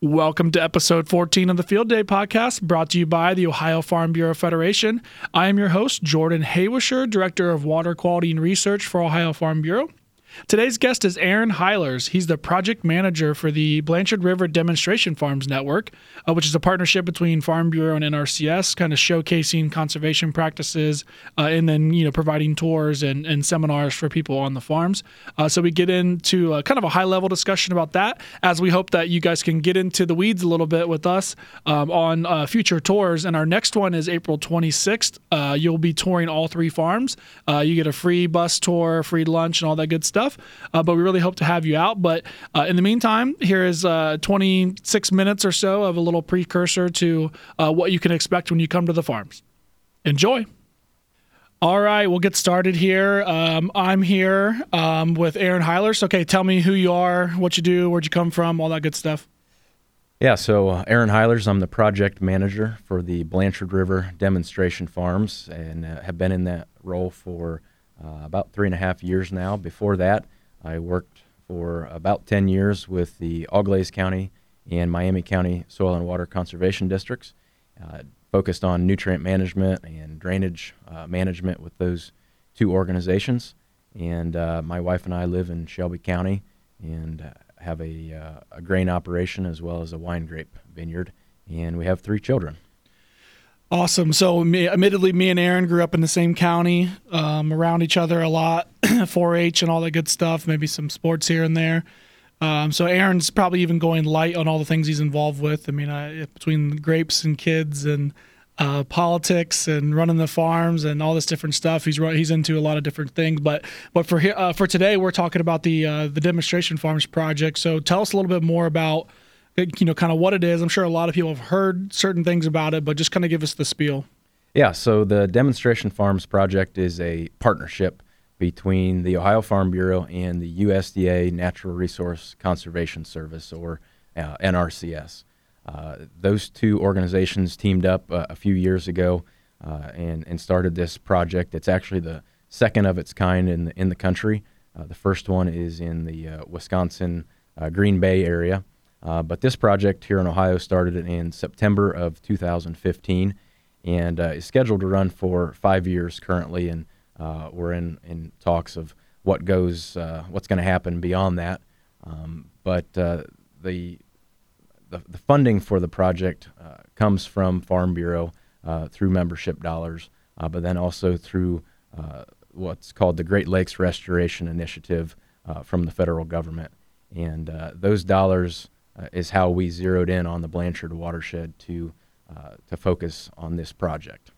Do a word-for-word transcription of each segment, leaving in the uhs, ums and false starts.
Welcome to episode fourteen of the Field Day podcast, brought to you by the Ohio Farm Bureau Federation. I am your host, Jordan Haywisher, Director of Water Quality and Research for Ohio Farm Bureau. Today's guest is Aaron Heilers. He's the project manager for the Blanchard River Demonstration Farms Network, uh, which is a partnership between Farm Bureau and N R C S, kind of showcasing conservation practices uh, and then you know providing tours and, and seminars for people on the farms. Uh, so we get into uh, kind of a high-level discussion about that, as we hope that you guys can get into the weeds a little bit with us um, on uh, future tours. And our next one is April twenty-sixth. Uh, you'll be touring all three farms. Uh, you get a free bus tour, free lunch, and all that good stuff. Uh, but we really hope to have you out. But uh, in the meantime, here is uh, twenty-six minutes or so of a little precursor to uh, what you can expect when you come to the farms. Enjoy. All right, we'll get started here. Um, I'm here um, with Aaron Heilers. Okay, tell me who you are, what you do, where'd you come from, all that good stuff. Yeah, so uh, Aaron Heilers, I'm the project manager for the Blanchard River Demonstration Farms and uh, have been in that role for Uh, about three and a half years now. Before that, I worked for about ten years with the Auglaize County and Miami County Soil and Water Conservation Districts, uh, focused on nutrient management and drainage uh, management with those two organizations. And uh, my wife and I live in Shelby County and uh, have a, uh, a grain operation as well as a wine grape vineyard, and we have three children. Awesome. So, me, admittedly, me and Aaron grew up in the same county, um, around each other a lot, four H and all that good stuff, maybe some sports here and there. Um, so, Aaron's probably even going light on all the things he's involved with. I mean, I, between grapes and kids and uh, politics and running the farms and all this different stuff, he's he's into a lot of different things. But but for uh, for today, we're talking about the uh, the Demonstration Farms project. So, tell us a little bit more about you know, kind of what it is. I'm sure a lot of people have heard certain things about it, but just kind of give us the spiel. Yeah, so the Demonstration Farms project is a partnership between the Ohio Farm Bureau and the U S D A Natural Resource Conservation Service, or uh, N R C S. Uh, those two organizations teamed up uh, a few years ago uh, and, and started this project. It's actually the second of its kind in the, in the country. Uh, the first one is in the uh, Wisconsin uh, Green Bay area. Uh, but this project here in Ohio started in September of two thousand fifteen and uh, is scheduled to run for five years currently, and uh, we're in, in talks of what goes, uh, what's going to happen beyond that. Um, but uh, the, the the funding for the project uh, comes from Farm Bureau uh, through membership dollars, uh, but then also through uh, what's called the Great Lakes Restoration Initiative uh, from the federal government, and uh, those dollars Uh, is how we zeroed in on the Blanchard watershed to uh, to focus on this project.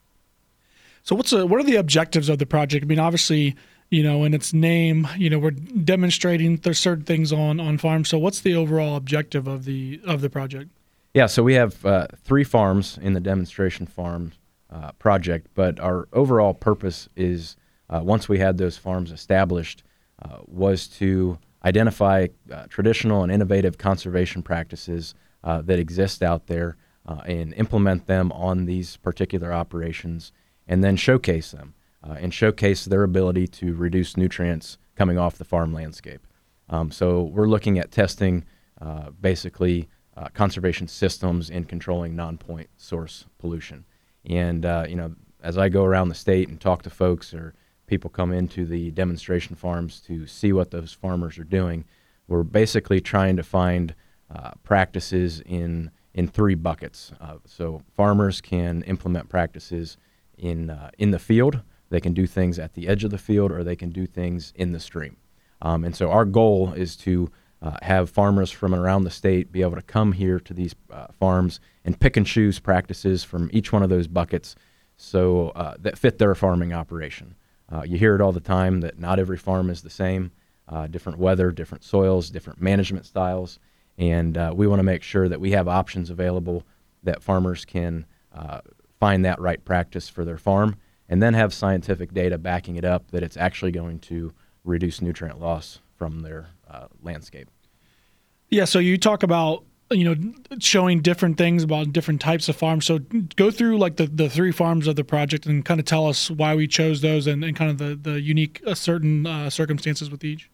So what's a, what are the objectives of the project? I mean, obviously, you know, in its name, you know, we're demonstrating there's certain things on, on farms. So what's the overall objective of the of the project? Yeah, so we have uh, three farms in the Demonstration Farms uh, project, but our overall purpose is, uh, once we had those farms established, uh, was to identify uh, traditional and innovative conservation practices uh, that exist out there uh, and implement them on these particular operations, and then showcase them uh, and showcase their ability to reduce nutrients coming off the farm landscape. Um, so we're looking at testing uh, basically uh, conservation systems in controlling non-point source pollution. And, uh, you know, as I go around the state and talk to folks, or people come into the demonstration farms to see what those farmers are doing, we're basically trying to find uh, practices in in three buckets. Uh, so farmers can implement practices in uh, in the field. They can do things at the edge of the field, or they can do things in the stream. Um, and so our goal is to uh, have farmers from around the state be able to come here to these uh, farms and pick and choose practices from each one of those buckets so uh, that fit their farming operation. Uh, you hear it all the time that not every farm is the same, uh, different weather, different soils, different management styles, and uh, we want to make sure that we have options available that farmers can uh, find that right practice for their farm, and then have scientific data backing it up that it's actually going to reduce nutrient loss from their uh, landscape. Yeah, so you talk about you know, showing different things about different types of farms. So go through like the, the three farms of the project and kind of tell us why we chose those and, and kind of the, the unique uh, certain uh, circumstances with each.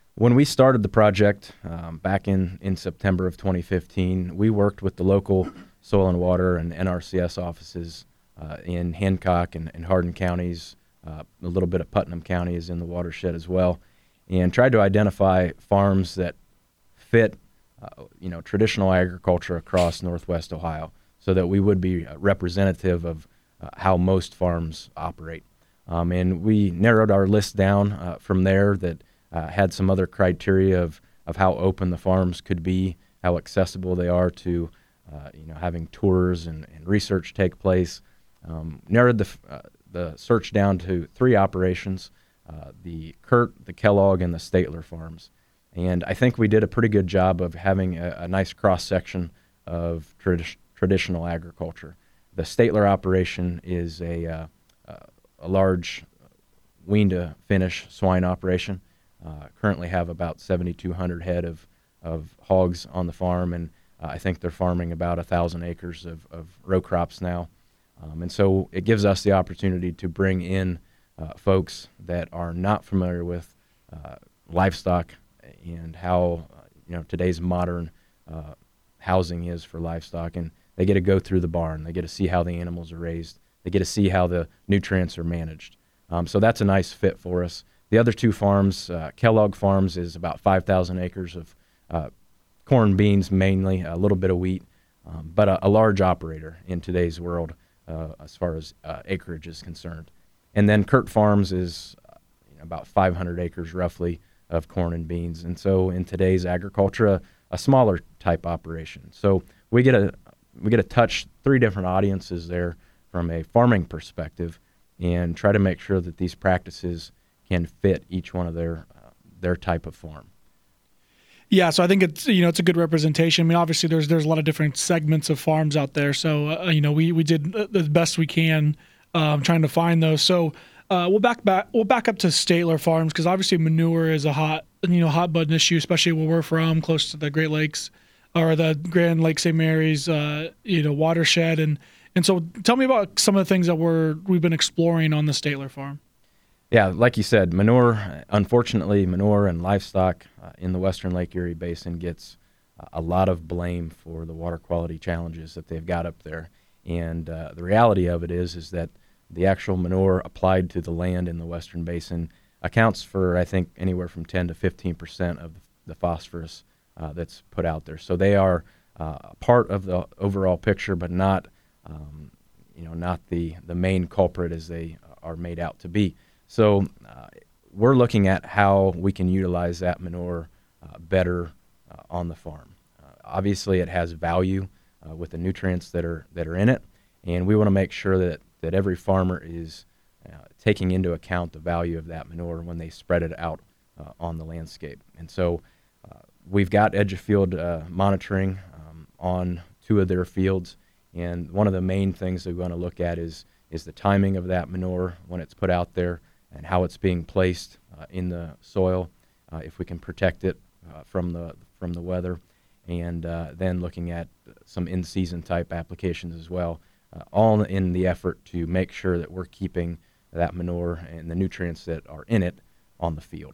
When we started the project um, back in, in September of twenty fifteen, we worked with the local soil and water and N R C S offices uh, in Hancock and, and Hardin counties. Uh, a little bit of Putnam County is in the watershed as well, and tried to identify farms that fit, uh, you know, traditional agriculture across Northwest Ohio, so that we would be representative of uh, how most farms operate. Um, and we narrowed our list down uh, from there that uh, had some other criteria of, of how open the farms could be, how accessible they are to, uh, you know, having tours and, and research take place. Um, narrowed the uh, the search down to three operations, uh, the Kurt, the Kellogg, and the Statler farms. And I think we did a pretty good job of having a, a nice cross-section of tradi- traditional agriculture. The Statler operation is a, uh, uh, a large wean-to-finish swine operation. Uh, currently have about seventy-two hundred head of, of hogs on the farm, and uh, I think they're farming about one thousand acres of, of row crops now. Um, and so it gives us the opportunity to bring in uh, folks that are not familiar with uh, livestock and how uh, you know today's modern uh, housing is for livestock, and they get to go through the barn, they get to see how the animals are raised, they get to see how the nutrients are managed. Um, so that's a nice fit for us. The other two farms, uh, Kellogg Farms is about five thousand acres of uh, corn, beans mainly, a little bit of wheat, um, but a, a large operator in today's world. Uh, as far as uh, acreage is concerned. And then Kurt Farms is uh, you know, about five hundred acres roughly of corn and beans. And so in today's agriculture, a, a smaller type operation. So we get a we get to touch three different audiences there from a farming perspective and try to make sure that these practices can fit each one of their uh, their type of farm. Yeah, so I think it's you know it's a good representation. I mean, obviously there's there's a lot of different segments of farms out there. So uh, you know we we did the best we can um, trying to find those. So uh, we'll back back we'll back up to Statler Farms because obviously manure is a hot you know hot button issue, especially where we're from, close to the Great Lakes or the Grand Lake Saint Mary's uh, you know watershed. And and so tell me about some of the things that we're we've been exploring on the Statler Farm. Yeah, like you said, manure, unfortunately, manure and livestock uh, in the Western Lake Erie Basin gets uh, a lot of blame for the water quality challenges that they've got up there. And uh, the reality of it is is that the actual manure applied to the land in the Western Basin accounts for, I think, anywhere from ten to fifteen percent of the phosphorus uh, that's put out there. So they are uh, part of the overall picture, but not, um, you know, not the, the main culprit as they are made out to be. So uh, we're looking at how we can utilize that manure uh, better uh, on the farm. Uh, obviously, it has value uh, with the nutrients that are that are in it, and we want to make sure that, that every farmer is uh, taking into account the value of that manure when they spread it out uh, on the landscape. And so uh, we've got edge of field uh, monitoring um, on two of their fields, and one of the main things that we want to look at is is the timing of that manure when it's put out there, and how it's being placed uh, in the soil, uh, if we can protect it uh, from the from the weather, and uh, then looking at some in-season type applications as well, uh, all in the effort to make sure that we're keeping that manure and the nutrients that are in it on the field.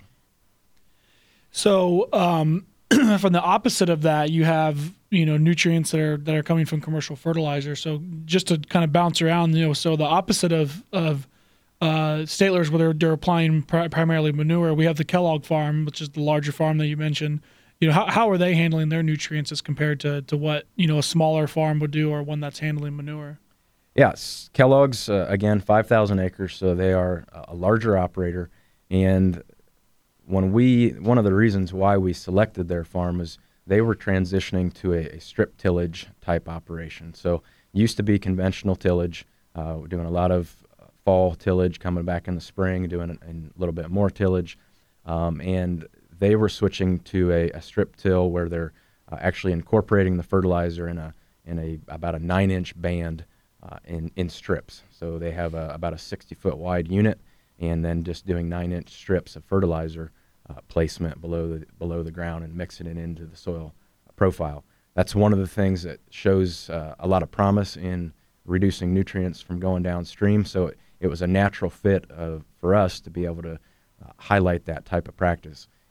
So um, from the opposite of that, you have you know nutrients that are that are coming from commercial fertilizer. So just to kind of bounce around, you know, so the opposite of of Uh, Statler's, where they're, they're applying pri- primarily manure. We have the Kellogg farm, which is the larger farm that you mentioned. You know, how how are they handling their nutrients as compared to, to what you know a smaller farm would do, or one that's handling manure? Yes, Kellogg's uh, again five thousand acres, so they are a larger operator. And when we one of the reasons why we selected their farm is they were transitioning to a, a strip tillage type operation. So used to be conventional tillage. Uh, we're doing a lot of fall tillage, coming back in the spring, doing a, a little bit more tillage, um, and they were switching to a, a strip till where they're uh, actually incorporating the fertilizer in a in a about a nine inch band uh, in in strips. So they have a, about a sixty foot wide unit, and then just doing nine inch strips of fertilizer uh, placement below the below the ground and mixing it into the soil profile. That's one of the things that shows uh, a lot of promise in reducing nutrients from going downstream. So it, it was a natural fit uh, for us to be able to uh, highlight that type of practice.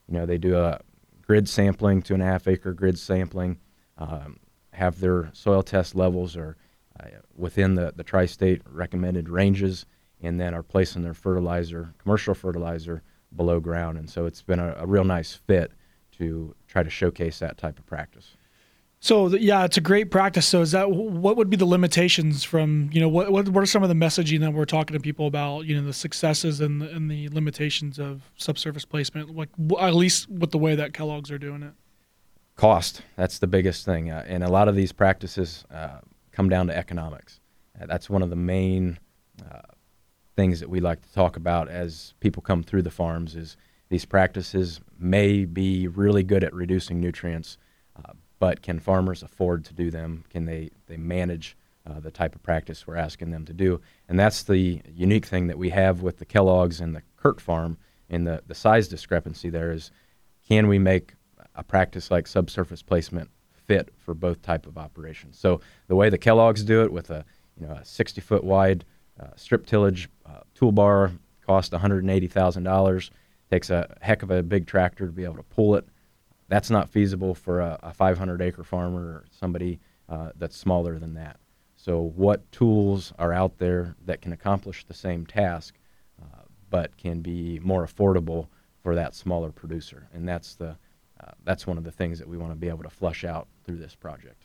You know, they do a grid sampling, two and a half acre grid sampling, um, have their soil test levels are uh, within the, the tri-state recommended ranges, and then are placing their fertilizer, commercial fertilizer, below ground. And so it's been a, a real nice fit to try to showcase that type of practice. So the, yeah, it's a great practice. So is that, what would be the limitations from, you know, what, what what are some of the messaging that we're talking to people about, you know, the successes and the, and the limitations of subsurface placement, like at least with the way that Kellogg's are doing it? Cost, that's the biggest thing. Uh, and a lot of these practices uh, come down to economics. Uh, that's one of the main uh, things that we like to talk about as people come through the farms is these practices may be really good at reducing nutrients, uh, but can farmers afford to do them? Can they, they manage uh, the type of practice we're asking them to do? And that's the unique thing that we have with the Kellogg's and the Kurt farm, and the, the size discrepancy there is, can we make a practice like subsurface placement fit for both type of operations? So the way the Kellogg's do it with a you know a sixty foot wide uh, strip tillage uh, toolbar, cost one hundred eighty thousand dollars, takes a heck of a big tractor to be able to pull it. That's not feasible for a, a five hundred acre farmer or somebody uh, that's smaller than that. So what tools are out there that can accomplish the same task, uh, but can be more affordable for that smaller producer? And that's the uh, that's one of the things that we want to be able to flush out through this project.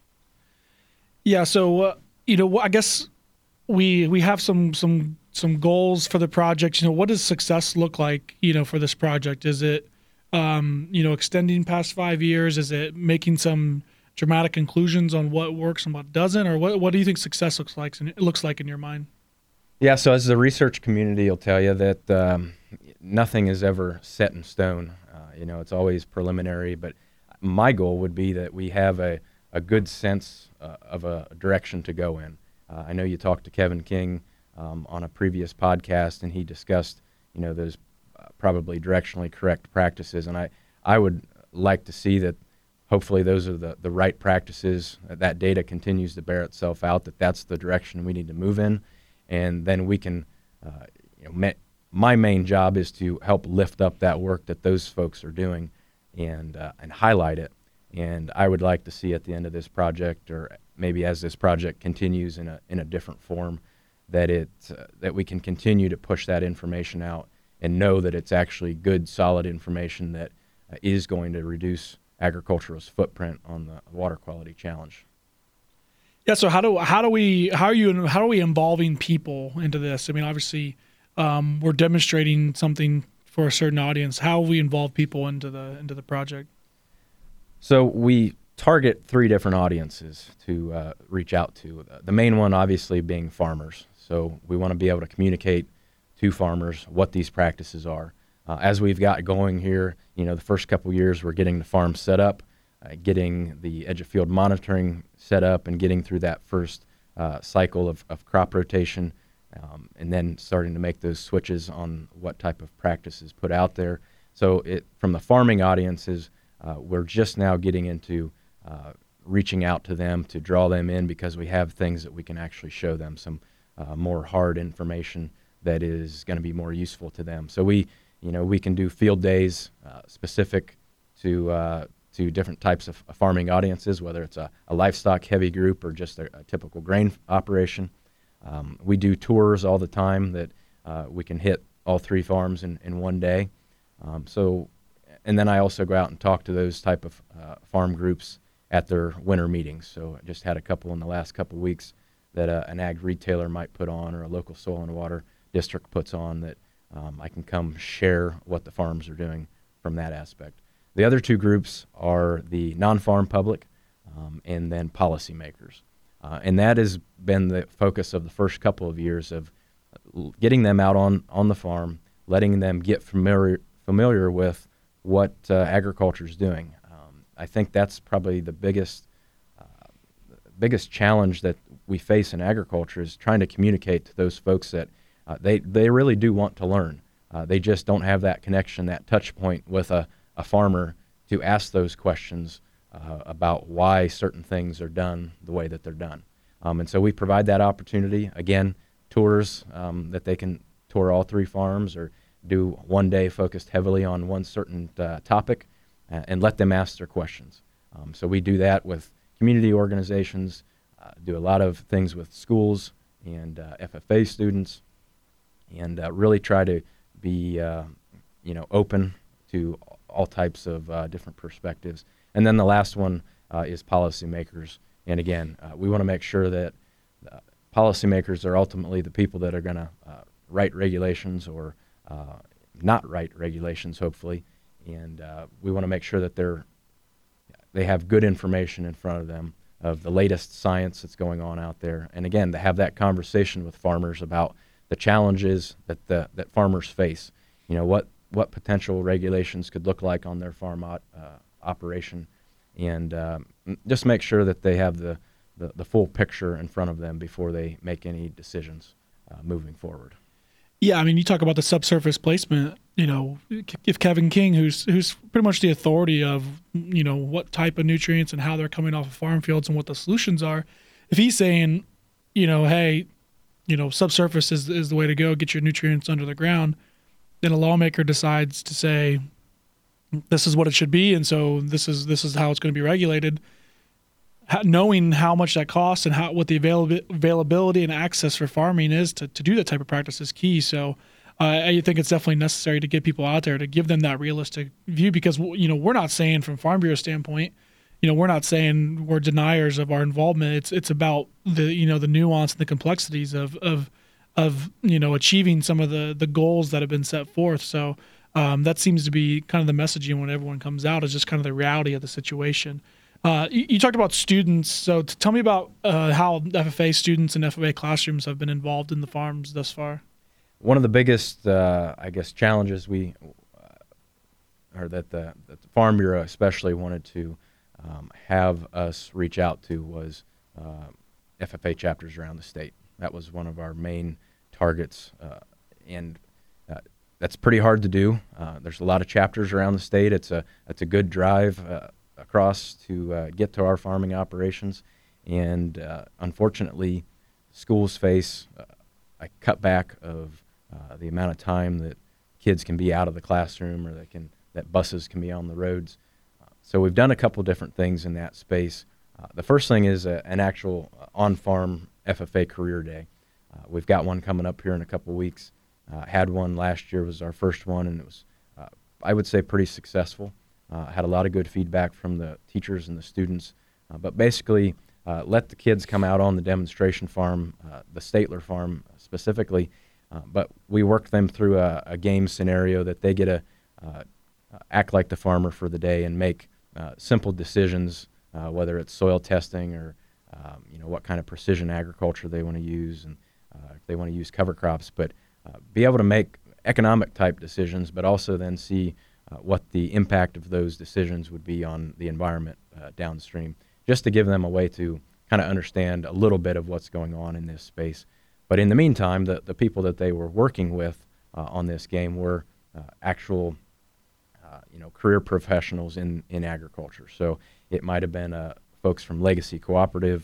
Yeah. So uh, you know, I guess we we have some some some goals for the project. You know, what does success look like? You know, for this project, is it Um, you know, extending past five years? Is it making some dramatic conclusions on what works and what doesn't, or what what do you think success looks like? It looks like in your mind? Yeah. So as the research community will tell you that um, nothing is ever set in stone. Uh, you know, it's always preliminary. But my goal would be that we have a a good sense uh, of a direction to go in. Uh, I know you talked to Kevin King um, on a previous podcast, and he discussed you know those probably directionally correct practices. And I, I would like to see that hopefully those are the, the right practices, that data continues to bear itself out, that that's the direction we need to move in. And then we can, uh, you know, ma- my main job is to help lift up that work that those folks are doing and, uh, and highlight it. And I would like to see at the end of this project, or maybe as this project continues in a, in a different form, that it, uh, that we can continue to push that information out and know that it's actually good, solid information that uh, is going to reduce agriculture's footprint on the water quality challenge. Yeah. So how do how do we how are you how are we involving people into this? I mean, obviously, um, we're demonstrating something for a certain audience. How we involve people into the into the project? So we target three different audiences to uh, reach out to. The main one, obviously, being farmers. So we want to be able to communicate to farmers what these practices are. Uh, as we've got going here, you know, the first couple years we're getting the farm set up, uh, getting the edge of field monitoring set up, and getting through that first uh, cycle of, of crop rotation, um, and then starting to make those switches on what type of practice is put out there. So it, from the farming audiences, uh, we're just now getting into uh, reaching out to them to draw them in, because we have things that we can actually show them, some uh, more hard information that is going to be more useful to them. So we, you know, we can do field days uh, specific to uh, to different types of farming audiences, whether it's a, a livestock heavy group or just a, a typical grain operation. Um, we do tours all the time that uh, we can hit all three farms in, in one day. Um, so, and then I also go out and talk to those type of uh, farm groups at their winter meetings. So I just had a couple in the last couple of weeks that uh, an ag retailer might put on, or a local soil and water district puts on, that um, I can come share what the farms are doing from that aspect. The other two groups are the non-farm public um, and then policymakers. Uh, and that has been the focus of the first couple of years, of getting them out on, on the farm, letting them get familiar familiar with what uh, agriculture is doing. Um, I think that's probably the biggest uh, biggest challenge that we face in agriculture, is trying to communicate to those folks that Uh, they they really do want to learn. Uh, they just don't have that connection, that touch point with a, a farmer to ask those questions uh, about why certain things are done the way that they're done. Um, and so we provide that opportunity. Again, tours um, that they can tour all three farms, or do one day focused heavily on one certain uh, topic, uh, and let them ask their questions. Um, so we do that with community organizations, uh, do a lot of things with schools and uh, F F A students, and uh, really try to be uh, you know open to all types of uh, different perspectives. And then the last one uh, is policymakers. And again, uh, we want to make sure that uh, policymakers are ultimately the people that are going to uh, write regulations or uh, not write regulations, hopefully. And uh, we want to make sure that they're they have good information in front of them of the latest science that's going on out there. And again, to have that conversation with farmers about the challenges that the, that farmers face. You know, what, what potential regulations could look like on their farm uh, operation, and um, just make sure that they have the, the, the full picture in front of them before they make any decisions uh, moving forward. Yeah, I mean, you talk about the subsurface placement. You know, if Kevin King, who's who's pretty much the authority of, you know, what type of nutrients and how they're coming off of farm fields and what the solutions are, if he's saying, you know, hey, you know, subsurface is is the way to go, get your nutrients under the ground, then a lawmaker decides to say, this is what it should be, and so this is this is how it's going to be regulated. Knowing how much that costs and how what the avail- availability and access for farming is to, to do that type of practice is key. So uh, I think it's definitely necessary to get people out there to give them that realistic view, because, you know, we're not saying from Farm Bureau standpoint, you know, we're not saying we're deniers of our involvement. It's it's about the, you know, the nuance and the complexities of of of you know, achieving some of the the goals that have been set forth. So um, that seems to be kind of the messaging when everyone comes out, is just kind of the reality of the situation. Uh, you, you talked about students, so t- tell me about uh, how F F A students and F F A classrooms have been involved in the farms thus far. One of the biggest, uh, I guess, challenges we, uh, or that the, that the Farm Bureau especially wanted to um, have us reach out to was uh, F F A chapters around the state. That was one of our main targets, uh, and uh, that's pretty hard to do. Uh, there's a lot of chapters around the state. It's a it's a good drive Uh, across to uh, get to our farming operations, and uh, unfortunately schools face uh, a cutback of uh, the amount of time that kids can be out of the classroom, or that can that buses can be on the roads. Uh, so we've done a couple different things in that space. Uh, the first thing is a, an actual on-farm F F A career day. Uh, we've got one coming up here in a couple weeks. Uh, had one last year, was our first one, and it was, uh, I would say, pretty successful. Uh, had a lot of good feedback from the teachers and the students, uh, but basically uh, let the kids come out on the demonstration farm, uh, the Statler farm specifically, uh, but we work them through a, a game scenario that they get to uh, act like the farmer for the day and make uh, simple decisions, uh, whether it's soil testing or um, you know, what kind of precision agriculture they want to use, and uh, if they want to use cover crops, but uh, be able to make economic type decisions, but also then see Uh, what the impact of those decisions would be on the environment uh, downstream, just to give them a way to kind of understand a little bit of what's going on in this space. But in the meantime, the, the people that they were working with uh, on this game were uh, actual uh, you know, career professionals in, in agriculture. So it might have been uh, folks from Legacy Cooperative,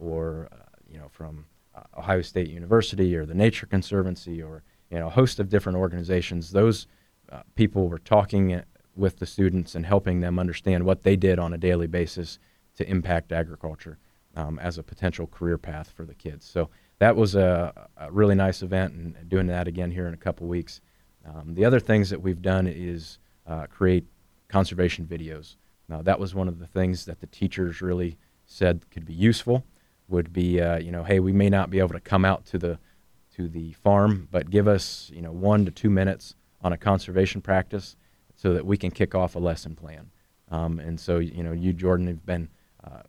or uh, you know, from uh, Ohio State University, or the Nature Conservancy, or you know, a host of different organizations. Those Uh, people were talking with the students and helping them understand what they did on a daily basis to impact agriculture um, as a potential career path for the kids. So that was a, a really nice event, and doing that again here in a couple weeks. Um, the other things that we've done is uh, create conservation videos. Now, that was one of the things that the teachers really said could be useful, would be, uh, you know, hey, we may not be able to come out to the to the farm, but give us, you know, one to two minutes on a conservation practice so that we can kick off a lesson plan. Um, and so, you know, you, Jordan, have been uh,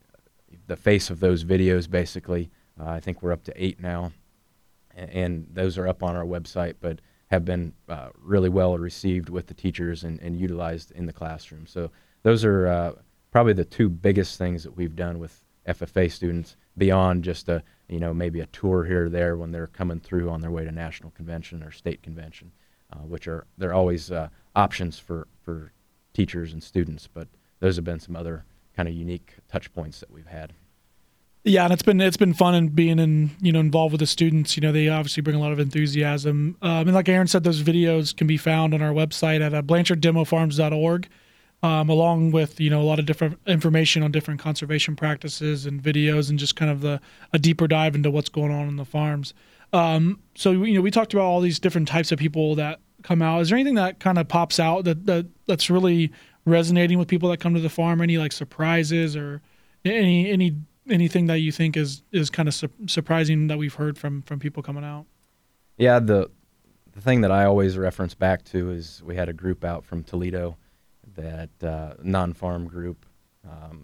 the face of those videos, basically. Uh, I think we're up to eight now, and, and those are up on our website, but have been uh, really well received with the teachers and, and utilized in the classroom. So those are uh, probably the two biggest things that we've done with F F A students, beyond just a, you know, maybe a tour here or there when they're coming through on their way to national convention or state convention. Uh, which are, they're always uh, options for, for teachers and students, but those have been some other kind of unique touch points that we've had. Yeah, and it's been it's been fun and being in you know involved with the students. You know, they obviously bring a lot of enthusiasm. Um, and like Aaron said, those videos can be found on our website at uh, blanchard demo farms dot org, um, along with you know a lot of different information on different conservation practices and videos, and just kind of the a deeper dive into what's going on in the farms. Um, so you know, we talked about all these different types of people that come out. Is there anything that kind of pops out that, that that's really resonating with people that come to the farm? Any like surprises or any any anything that you think is is kind of su- surprising that we've heard from from people coming out? Yeah, the the thing that I always reference back to is we had a group out from Toledo, that uh, non-farm group um,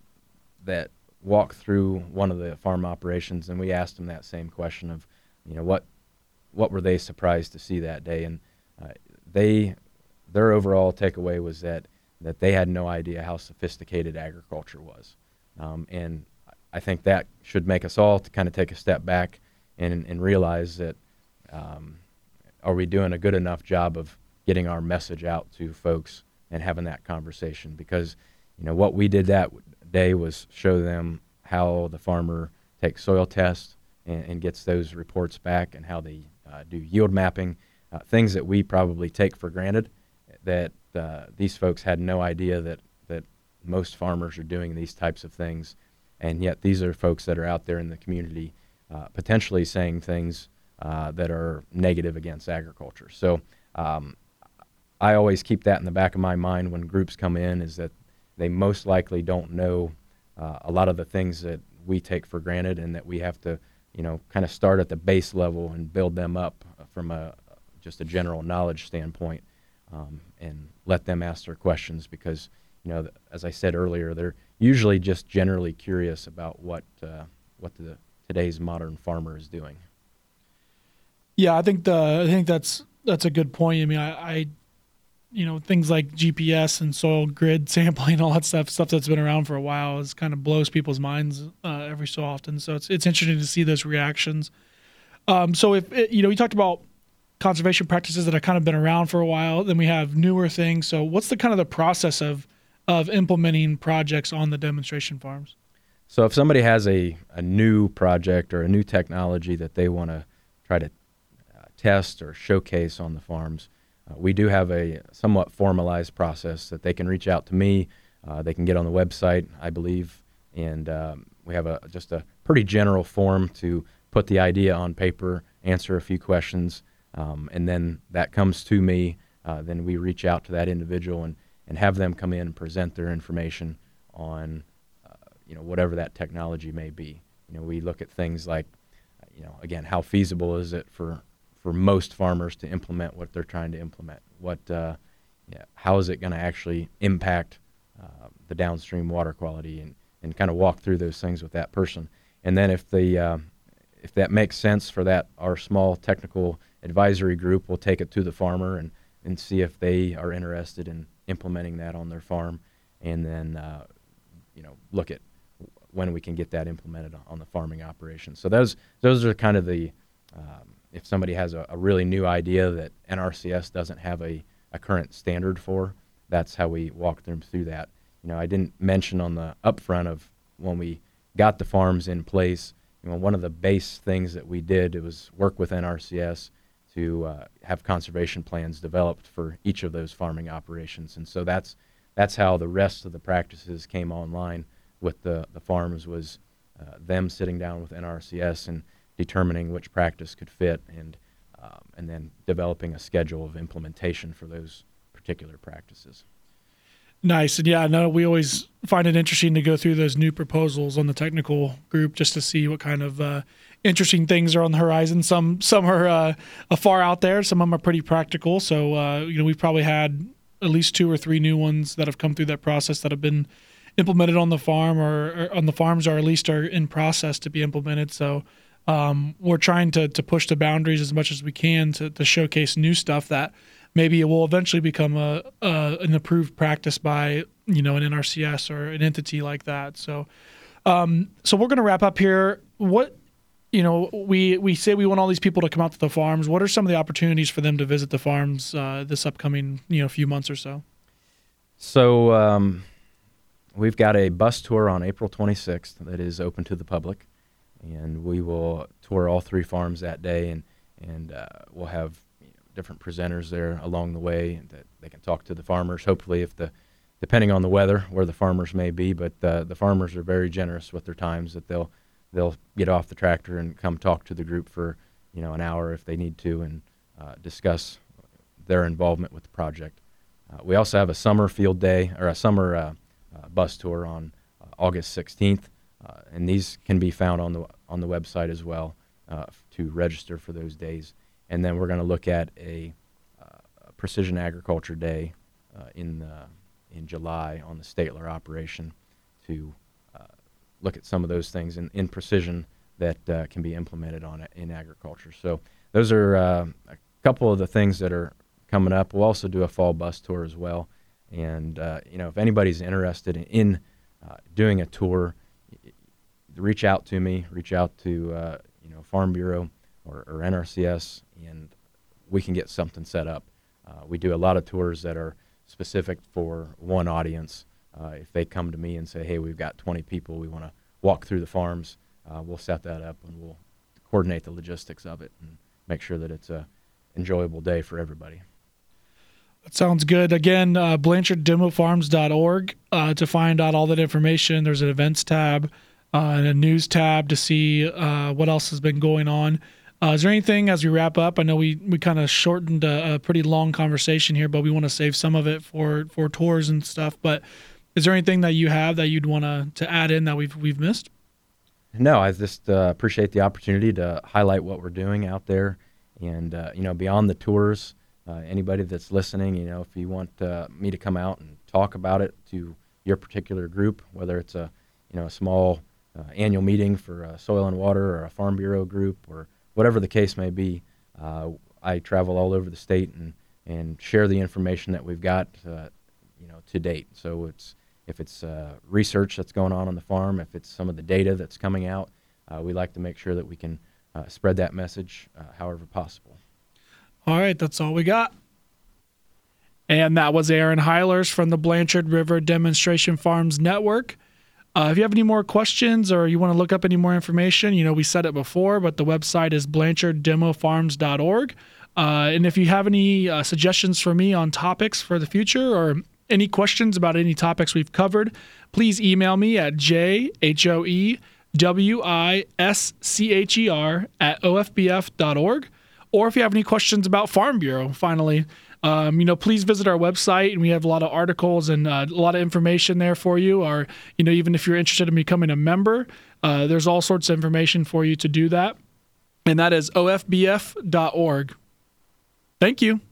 that walked through one of the farm operations, and we asked them that same question of, you know, what what were they surprised to see that day, and uh, they their overall takeaway was that that they had no idea how sophisticated agriculture was, um, and I think that should make us all to kind of take a step back and, and realize that um, are we doing a good enough job of getting our message out to folks and having that conversation? Because, you know, what we did that day was show them how the farmer takes soil tests and, and gets those reports back, and how they uh, do yield mapping, uh, things that we probably take for granted, that uh, these folks had no idea that, that most farmers are doing these types of things. And yet these are folks that are out there in the community uh, potentially saying things uh, that are negative against agriculture. So um, I always keep that in the back of my mind when groups come in, is that they most likely don't know uh, a lot of the things that we take for granted, and that we have to, you know, kind of start at the base level and build them up from a just a general knowledge standpoint, um, and let them ask their questions, because, you know, as I said earlier, they're usually just generally curious about what uh, what the today's modern farmer is doing. Yeah, I think the I think that's that's a good point. I mean, I, I you know things like G P S and soil grid sampling, all that stuff, stuff that's been around for a while, is kind of blows people's minds uh, every so often. So it's it's interesting to see those reactions. Um, so if it, you know, we talked about conservation practices that have kind of been around for a while, then we have newer things. So what's the kind of the process of of implementing projects on the demonstration farms? So if somebody has a, a new project or a new technology that they want to try to uh, test or showcase on the farms, uh, we do have a somewhat formalized process that they can reach out to me. Uh, they can get on the website, I believe, and um, we have a just a pretty general form to put the idea on paper, answer a few questions, um, and then that comes to me. Uh, then we reach out to that individual and and have them come in and present their information on, uh, you know, whatever that technology may be. You know, we look at things like, uh, you know, again, how feasible is it for, for most farmers to implement what they're trying to implement? What, uh, yeah, how is it going to actually impact uh, the downstream water quality, and, and kind of walk through those things with that person. And then if the uh, if that makes sense for that, our small technical advisory group will take it to the farmer and, and see if they are interested in implementing that on their farm, and then uh, you know look at when we can get that implemented on the farming operation. So those those are kind of the um, if somebody has a, a really new idea that N R C S doesn't have a, a current standard for, that's how we walk them through that. You know, I didn't mention on the upfront of when we got the farms in place, you know, one of the base things that we did, it was work with N R C S to uh, have conservation plans developed for each of those farming operations. And so that's that's how the rest of the practices came online with the, the farms, was uh, them sitting down with N R C S and determining which practice could fit, and um, and then developing a schedule of implementation for those particular practices. Nice. And yeah, no, we always find it interesting to go through those new proposals on the technical group just to see what kind of uh, interesting things are on the horizon. Some some are uh, far out there. Some of them are pretty practical. So, uh, you know, we've probably had at least two or three new ones that have come through that process that have been implemented on the farm or, or on the farms, or at least are in process to be implemented. So um, we're trying to to push the boundaries as much as we can to, to showcase new stuff that maybe it will eventually become a, a an approved practice by, you know, an N R C S or an entity like that. So, um, so we're going to wrap up here. What, you know, we we say we want all these people to come out to the farms. What are some of the opportunities for them to visit the farms uh, this upcoming, you know, few months or so? So, um, we've got a bus tour on April twenty-sixth that is open to the public, and we will tour all three farms that day, and and uh, we'll have you know, different presenters there along the way that they can talk to the farmers. Hopefully, if the depending on the weather, where the farmers may be, but uh, the farmers are very generous with their times that they'll they'll get off the tractor and come talk to the group for you know an hour if they need to and uh, discuss their involvement with the project. Uh, we also have a summer field day or a summer uh, uh, bus tour on uh, August sixteenth, uh, and these can be found on the on the website as well uh, to register for those days. And then we're going to look at a, uh, a precision agriculture day uh, in the, in July on the Statler operation to uh, look at some of those things in, in precision that uh, can be implemented on in agriculture. So those are uh, a couple of the things that are coming up. We'll also do a fall bus tour as well. And, uh, you know, if anybody's interested in, in uh, doing a tour, reach out to me, reach out to, uh, you know, Farm Bureau or, or N R C S, and we can get something set up. Uh, we do a lot of tours that are specific for one audience. Uh, if they come to me and say, hey, we've got twenty people, we want to walk through the farms, uh, we'll set that up and we'll coordinate the logistics of it and make sure that it's a enjoyable day for everybody. That sounds good. Again, uh, Blanchard Demo Farms dot org uh, to find out all that information. There's an events tab uh, and a news tab to see uh, what else has been going on. Uh, is there anything as we wrap up? I know we, we kind of shortened a, a pretty long conversation here, but we want to save some of it for, for tours and stuff. But is there anything that you have that you'd want to to add in that we've we've missed? No, I just uh, appreciate the opportunity to highlight what we're doing out there, and uh, you know, beyond the tours. Uh, anybody that's listening, you know, if you want uh, me to come out and talk about it to your particular group, whether it's a, you know, a small uh, annual meeting for a soil and water or a Farm Bureau group or whatever the case may be, uh, I travel all over the state and, and share the information that we've got, uh, you know, to date. So it's if it's uh, research that's going on on the farm, if it's some of the data that's coming out, uh, we like to make sure that we can uh, spread that message uh, however possible. All right, that's all we got. And that was Aaron Heilers from the Blanchard River Demonstration Farms Network. Uh, if you have any more questions or you want to look up any more information, you know, we said it before, but the website is Blanchard Demo Farms dot org. Uh, and if you have any uh, suggestions for me on topics for the future or any questions about any topics we've covered, please email me at j h o e w i s c h e r at o f b f dot org. Or if you have any questions about Farm Bureau, finally, um, you know, please visit our website, and we have a lot of articles and uh, a lot of information there for you. Or, you know, even if you're interested in becoming a member, uh, there's all sorts of information for you to do that. And that is o f b f dot org. Thank you.